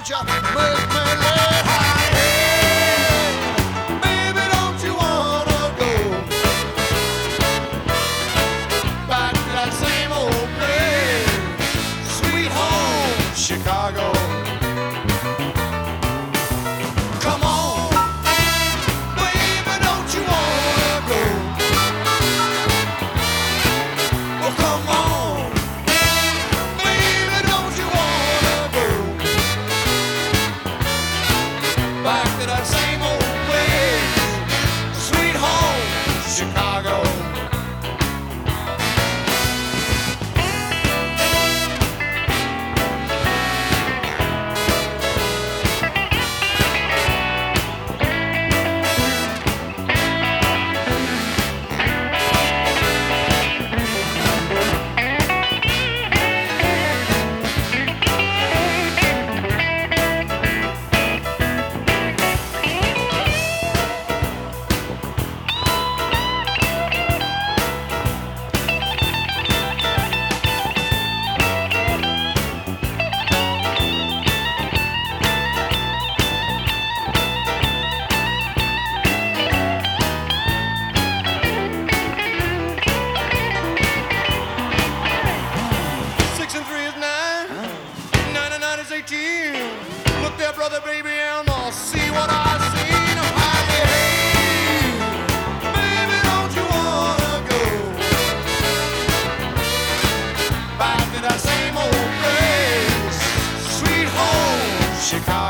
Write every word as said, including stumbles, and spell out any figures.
don't you make me laugh? Hey, baby, don't you wanna go back to that same old place, sweet home, Chicago? Come on, baby, don't you wanna go? Well, come on, baby, don't you wanna go back to that same old place, sweet home, Chicago? Six and three is nine, nine and nine is eighteen. Look there, brother, baby, and I'll see what I seen. Hey, baby, don't you wanna go back to that same old place, sweet home, Chicago?